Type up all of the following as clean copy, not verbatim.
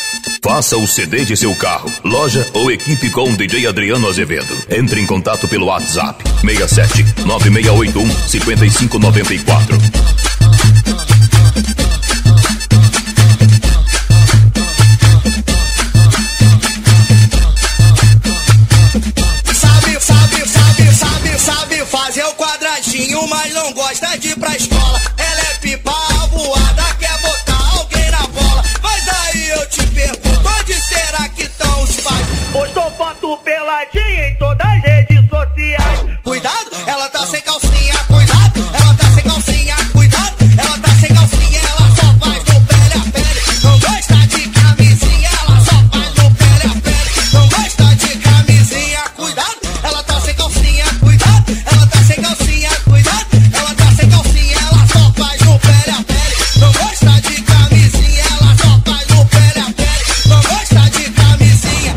Faça o CD de seu carro, loja ou equipe com o DJ Adriano Azevedo. Entre em contato pelo WhatsApp 67 9681 5594. Sabe fazer o quadradinho, mas não gosta de ir pra escola. Ela é pipa voada, quer botar alguém na bola. Mas aí eu te pergunto, onde será que estão os pais? Postou foto peladinha em todas as redes sociais. Cuidado, ela tá sem calcinha, cuidado, ela tá sem calcinha, cuidado, ela tá sem calcinha, ela só faz no pele a pele. Não gosta de camisinha, ela só faz no pele a pele. Não gosta de camisinha, cuidado, ela tá sem calcinha, cuidado, ela tá sem calcinha, cuidado, ela tá sem calcinha, ela só faz no pele a pele. Não gosta de camisinha, ela só faz no pele a pele. Não gosta de camisinha.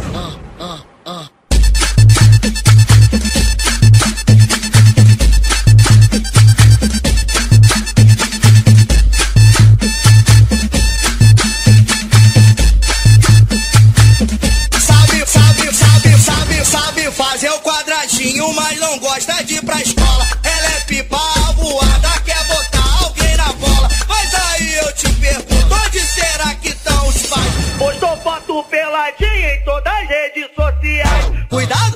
Sabe fazer o quadradinho, mas não gosta de ir pra escola. Ela é pipa voada, quer botar alguém na bola. Mas aí eu te pergunto, onde será que estão os pais? Postou foto peladinha em todas as redes sociais. Cuidado,